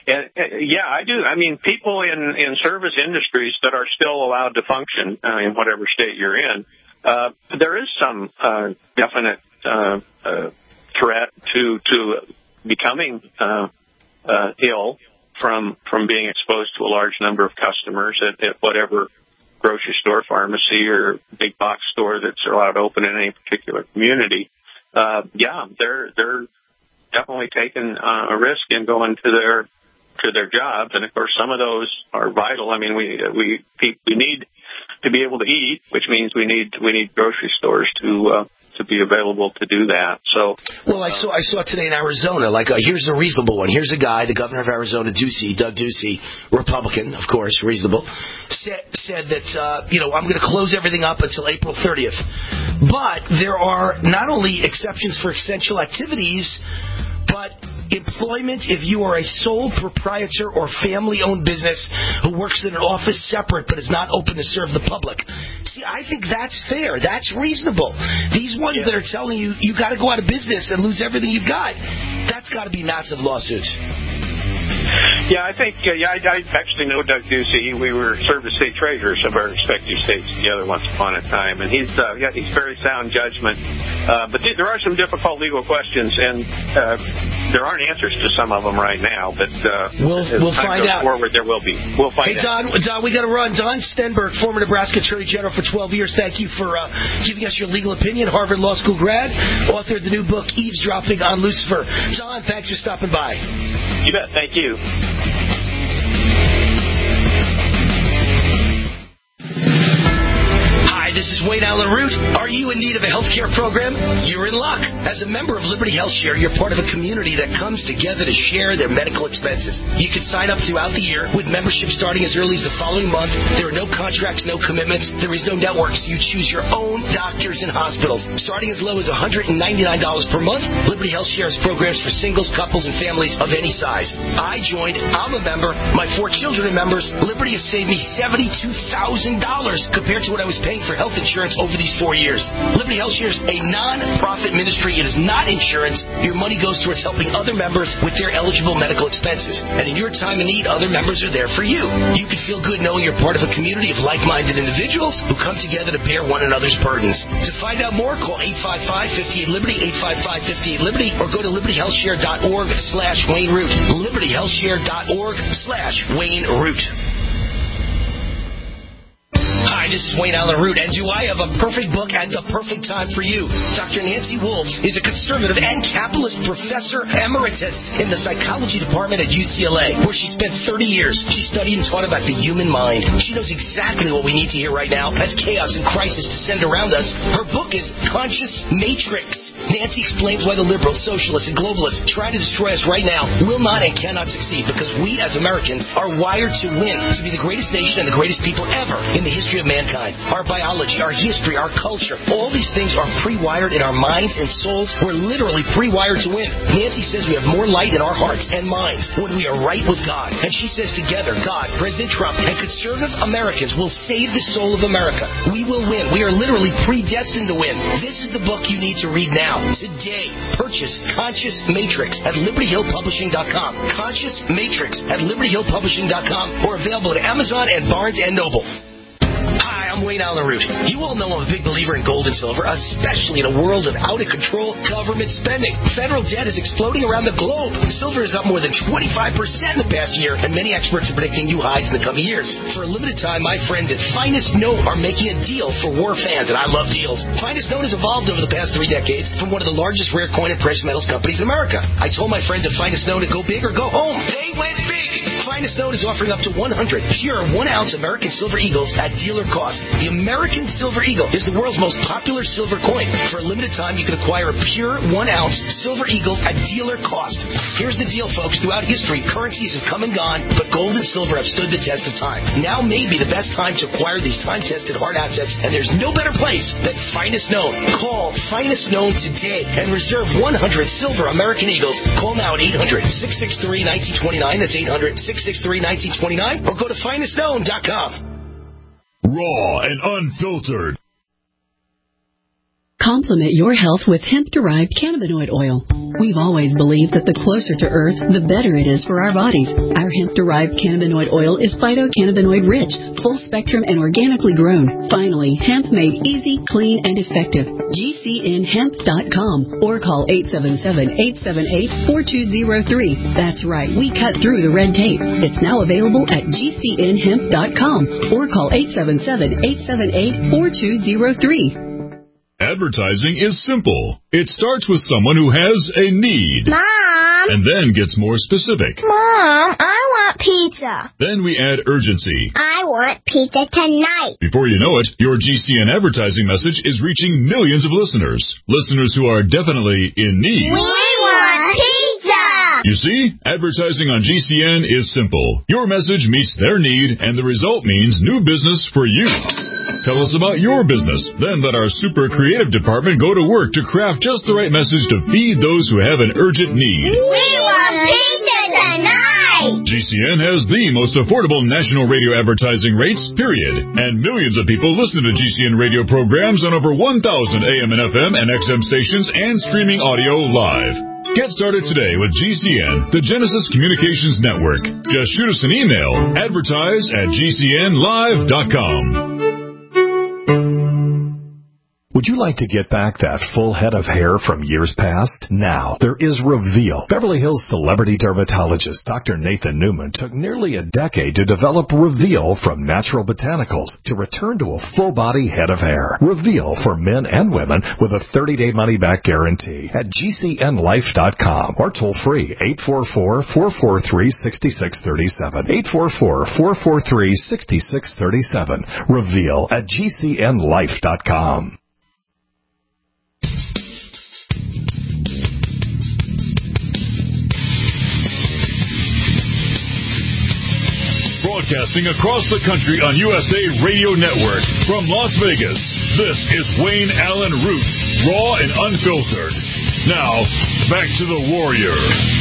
Yeah, I do. I mean, people in service industries that are still allowed to function in whatever state you're in, there is some definite threat to becoming ill from being exposed to a large number of customers at whatever grocery store, pharmacy, or big box store that's allowed to open in any particular community. They're definitely taking a risk in going to their jobs, and of course some of those are vital. I mean, we need to be able to eat, which means we need grocery stores to be available to do that. So, well, I saw today in Arizona, here's a reasonable one. Here's a guy, the governor of Arizona, Doug Ducey, Republican, of course, reasonable, said that, I'm going to close everything up until April 30th. But there are not only exceptions for essential activities, but employment if you are a sole proprietor or family-owned business who works in an office separate but is not open to serve the public. See, I think that's fair. That's reasonable. These ones that are telling you got to go out of business and lose everything you've got, that's got to be massive lawsuits. Yeah, I think, I actually know Doug Ducey. We were served as state treasurers of our respective states together once upon a time, and he's very sound judgment. But there are some difficult legal questions, and there aren't answers to some of them right now, but we'll find out. Forward, there will be. We'll find Don, out. we got to run. Don Stenberg, former Nebraska Attorney General for 12 years, thank you for giving us your legal opinion. Harvard Law School grad, author of the new book, Eavesdropping on Lucifer. Don, thanks for stopping by. You bet. Thank you. Hi, this is Wayne Allen Root. Are you in need of a health care program? You're in luck. As a member of Liberty Health Share, you're part of a community that comes together to share their medical expenses. You can sign up throughout the year with membership starting as early as the following month. There are no contracts, no commitments. There is no network, so you choose your own doctors and hospitals. Starting as low as $199 per month, Liberty Health Share has programs for singles, couples, and families of any size. I joined. I'm a member. My 4 children are members. Liberty has saved me $72,000 compared to what I was paying for health insurance over these 4 years. Liberty Health Share is a non-profit ministry. It is not insurance. Your money goes towards helping other members with their eligible medical expenses. And in your time of need, other members are there for you. You can feel good knowing you're part of a community of like-minded individuals who come together to bear one another's burdens. To find out more, call 855-58-LIBERTY, 855-58-LIBERTY, or go to libertyhealthshare.org/Wayne Root. libertyhealthshare.org/Wayne Root. Hi, this is Wayne Allen Root, and do I have a perfect book and the perfect time for you? Dr. Nancy Wolf is a conservative and capitalist professor emeritus in the psychology department at UCLA, where she spent 30 years. She studied and taught about the human mind. She knows exactly what we need to hear right now as chaos and crisis descend around us. Her book is Conscious Matrix. Nancy explains why the liberals, socialists, and globalists try to destroy us right now will not and cannot succeed, because we as Americans are wired to win, to be the greatest nation and the greatest people ever in the history of mankind. Our biology, our history, our culture, all these things are pre-wired in our minds and souls. We're literally pre-wired to win. Nancy says we have more light in our hearts and minds when we are right with God. And she says together, God, President Trump, and conservative Americans will save the soul of America. We will win. We are literally predestined to win. This is the book you need to read now. Today, purchase Conscious Matrix at LibertyHillPublishing.com. Conscious Matrix at LibertyHillPublishing.com, or available at Amazon and Barnes & Noble. Hi, I'm Wayne Allen Root. You all know I'm a big believer in gold and silver, especially in a world of out-of-control government spending. Federal debt is exploding around the globe. Silver is up more than 25% in the past year, and many experts are predicting new highs in the coming years. For a limited time, my friends at Finest Note are making a deal for war fans, and I love deals. Finest Note has evolved over the past 3 decades from one of the largest rare coin and precious metals companies in America. I told my friends at Finest Note to go big or go home. They went big. Finest Note is offering up to 100 pure 1-ounce American silver eagles at dealer cost. The American Silver Eagle is the world's most popular silver coin. For a limited time, you can acquire a pure 1-ounce Silver Eagle at dealer cost. Here's the deal, folks. Throughout history, currencies have come and gone, but gold and silver have stood the test of time. Now may be the best time to acquire these time-tested hard assets, and there's no better place than Finest Known. Call Finest Known today and reserve 100 silver American Eagles. Call now at 800-663-1929. That's 800-663-1929. Or go to FinestKnown.com. Raw and unfiltered. Complement your health with hemp-derived cannabinoid oil. We've always believed that the closer to Earth, the better it is for our bodies. Our hemp-derived cannabinoid oil is phytocannabinoid-rich, full-spectrum, and organically grown. Finally, hemp made easy, clean, and effective. GCNhemp.com or call 877-878-4203. That's right, we cut through the red tape. It's now available at GCNhemp.com or call 877-878-4203. Advertising is simple. It starts with someone who has a need. Mom! And then gets more specific. Mom, I want pizza. Then we add urgency. I want pizza tonight. Before you know it, your GCN advertising message is reaching millions of listeners. Listeners who are definitely in need. We want pizza! You see, advertising on GCN is simple. Your message meets their need, and the result means new business for you. Tell us about your business. Then let our super creative department go to work to craft just the right message to feed those who have an urgent need. We want pizza tonight! GCN has the most affordable national radio advertising rates, period. And millions of people listen to GCN radio programs on over 1,000 AM and FM and XM stations and streaming audio live. Get started today with GCN, the Genesis Communications Network. Just shoot us an email, advertise@gcnlive.com. Would you like to get back that full head of hair from years past? Now, there is Reveal. Beverly Hills celebrity dermatologist Dr. Nathan Newman took nearly a decade to develop Reveal from natural botanicals to return to a full-body head of hair. Reveal for men and women with a 30-day money-back guarantee at GCNlife.com or toll-free 844-443-6637. 844-443-6637. Reveal at GCNlife.com. Broadcasting across the country on USA Radio Network from Las Vegas, this is Wayne Allen Root, raw and unfiltered. Now, back to the Warrior.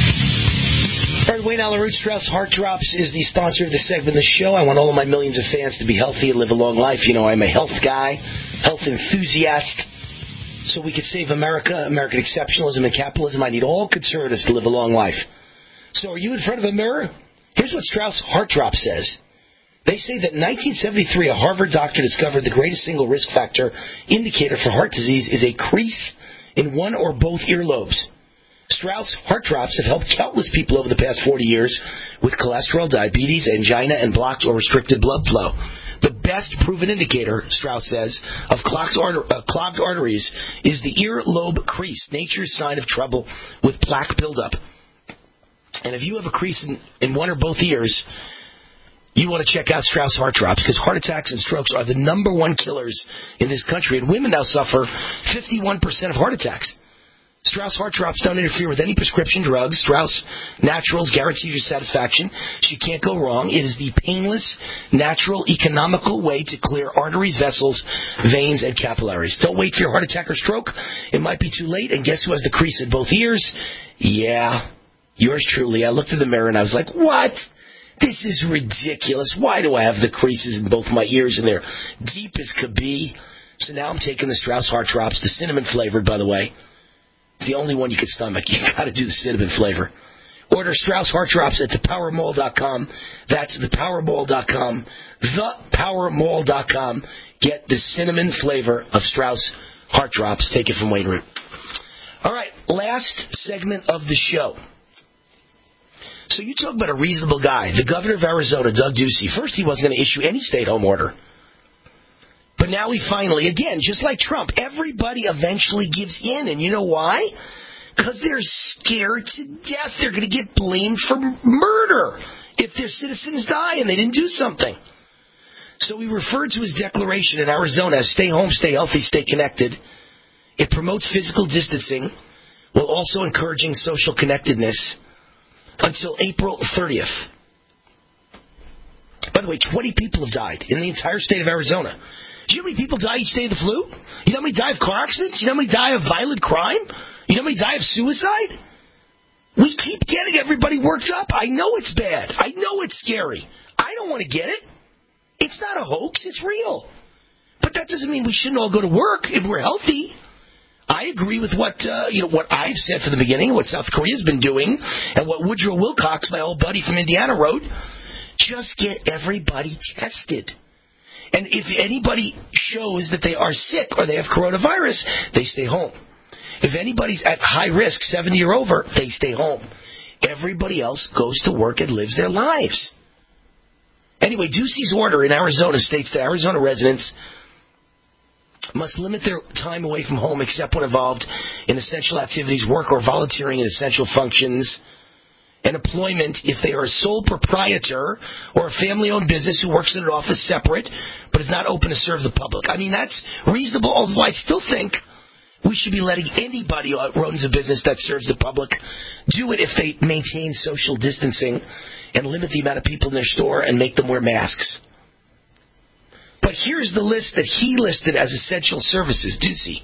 All right, Wayne Allen Root, Strauss Heart Drops is the sponsor of this segment of the show. I want all of my millions of fans to be healthy and live a long life. You know, I'm a health guy, health enthusiast. So we could save America, American exceptionalism and capitalism. I need all conservatives to live a long life. So are you in front of a mirror? Here's what Strauss Heart Drop says. They say that in 1973, a Harvard doctor discovered the greatest single risk factor indicator for heart disease is a crease in one or both earlobes. Strauss Heart Drops have helped countless people over the past 40 years with cholesterol, diabetes, angina, and blocked or restricted blood flow. The best proven indicator, Strauss says, of clogged arteries is the earlobe crease, nature's sign of trouble with plaque buildup. And if you have a crease in one or both ears, you want to check out Strauss Heart Drops, because heart attacks and strokes are the number one killers in this country. And women now suffer 51% of heart attacks. Strauss Heart Drops don't interfere with any prescription drugs. Strauss Naturals guarantees your satisfaction. She can't go wrong. It is the painless, natural, economical way to clear arteries, vessels, veins, and capillaries. Don't wait for your heart attack or stroke. It might be too late. And guess who has the crease in both ears? Yeah, yours truly. I looked in the mirror and I was like, what? This is ridiculous. Why do I have the creases in both my ears and they're deep as could be? So now I'm taking the Strauss Heart Drops, the cinnamon flavored, by the way. It's the only one you can stomach. You got to do the cinnamon flavor. Order Strauss Heart Drops at thepowermall.com. That's thepowermall.com. Thepowermall.com. Get the cinnamon flavor of Strauss Heart Drops. Take it from Wayne Root. All right, last segment of the show. So you talk about a reasonable guy. The governor of Arizona, Doug Ducey. First, he wasn't going to issue any stay-at-home order. But now he finally, again, just like Trump, everybody eventually gives in. And you know why? Because they're scared to death. They're going to get blamed for murder if their citizens die and they didn't do something. So he referred to his declaration in Arizona as stay home, stay healthy, stay connected. It promotes physical distancing while also encouraging social connectedness until April 30th. By the way, 20 people have died in the entire state of Arizona. Do you know how many people die each day of the flu? You know how many die of car accidents? You know how many die of violent crime? You know how many die of suicide? We keep getting everybody worked up. I know it's bad. I know it's scary. I don't want to get it. It's not a hoax. It's real. But that doesn't mean we shouldn't all go to work if we're healthy. I agree with what I've said from the beginning, what South Korea's been doing, and what Woodrow Wilcox, my old buddy from Indiana, wrote. Just get everybody tested. And if anybody shows that they are sick or they have coronavirus, they stay home. If anybody's at high risk, 70 or over, they stay home. Everybody else goes to work and lives their lives. Anyway, Ducey's order in Arizona states that Arizona residents must limit their time away from home except when involved in essential activities, work or volunteering in essential functions, and employment if they are a sole proprietor or a family-owned business who works in an office separate but is not open to serve the public. I mean, that's reasonable, although I still think we should be letting anybody who owns a business that serves the public do it if they maintain social distancing and limit the amount of people in their store and make them wear masks. But here's the list that he listed as essential services, Ducey.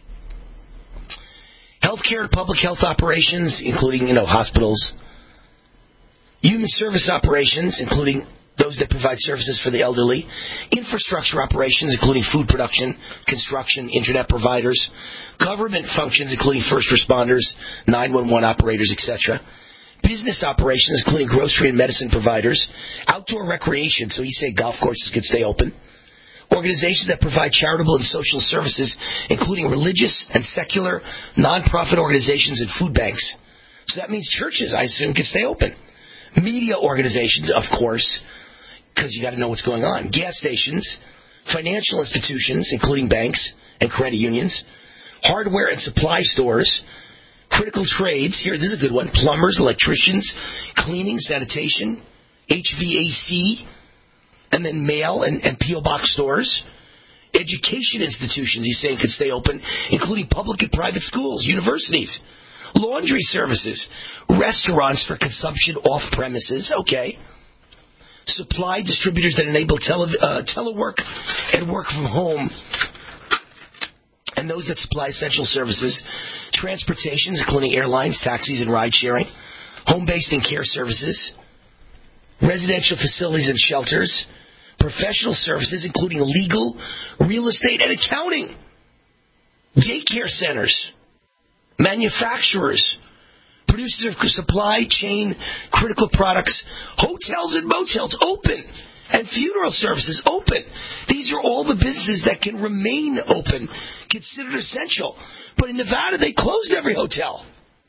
Healthcare and public health operations, including, hospitals. Human service operations, including those that provide services for the elderly. Infrastructure operations, including food production, construction, internet providers. Government functions, including first responders, 911 operators, etc. Business operations, including grocery and medicine providers. Outdoor recreation, so he said golf courses could stay open. Organizations that provide charitable and social services, including religious and secular nonprofit organizations and food banks. So that means churches, I assume, could stay open. Media organizations, of course, because you got to know what's going on. Gas stations, financial institutions, including banks and credit unions, hardware and supply stores, critical trades. Here, this is a good one. Plumbers, electricians, cleaning, sanitation, HVAC, and then mail and P.O. box stores. Education institutions, he's saying, could stay open, including public and private schools, universities, laundry services, restaurants for consumption off-premises, okay. Supply distributors that enable telework and work from home, and those that supply essential services. Transportations, including airlines, taxis, and ride-sharing. Home-based and care services. Residential facilities and shelters. Professional services, including legal, real estate, and accounting. Daycare centers. Manufacturers. Producers of supply chain critical products. Hotels and motels open. And funeral services open. These are all the businesses that can remain open, considered essential. But in Nevada, they closed every hotel.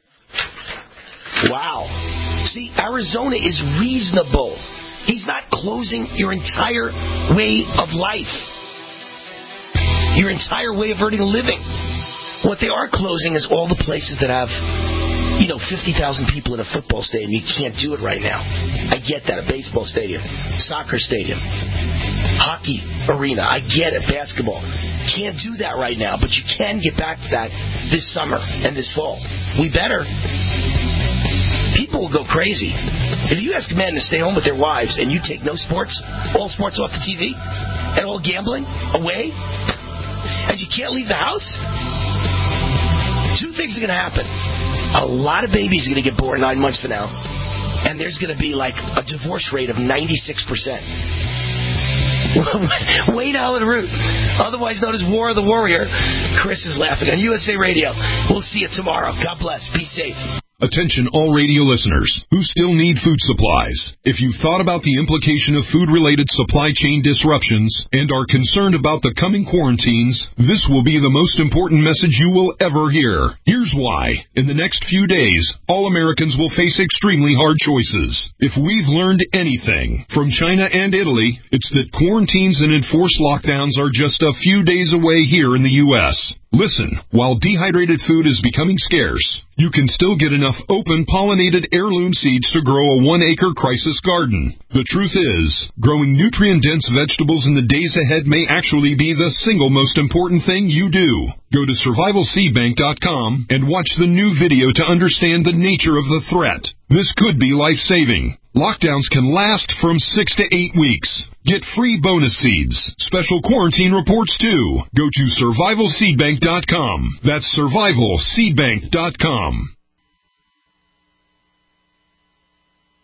Wow. See, Arizona is reasonable. He's not closing your entire way of life, your entire way of earning a living. What they are closing is all the places that have 50,000 people in a football stadium. You can't do it right now. I get that. A baseball stadium, soccer stadium, hockey arena. I get it. Basketball. Can't do that right now, but you can get back to that this summer and this fall. We better. People will go crazy. If you ask men to stay home with their wives and you take no sports, all sports off the TV, and all gambling away, and you can't leave the house, two things are going to happen. A lot of babies are going to get born 9 months from now, and there's going to be like a divorce rate of 96%. Wayne Allen Root, otherwise known as War of the Warrior. Chris is laughing on USA Radio. We'll see you tomorrow. God bless. Be safe. Attention all radio listeners who still need food supplies. If you've thought about the implication of food-related supply chain disruptions and are concerned about the coming quarantines, this will be the most important message you will ever hear. Here's why. In the next few days, all Americans will face extremely hard choices. If we've learned anything from China and Italy, it's that quarantines and enforced lockdowns are just a few days away here in the U.S. Listen, while dehydrated food is becoming scarce, you can still get enough open pollinated heirloom seeds to grow a 1-acre crisis garden. The truth is, growing nutrient-dense vegetables in the days ahead may actually be the single most important thing you do. Go to survivalseedbank.com and watch the new video to understand the nature of the threat. This could be life-saving. Lockdowns can last from 6 to 8 weeks. Get free bonus seeds, special quarantine reports too. Go to survivalseedbank.com. That's survivalseedbank.com.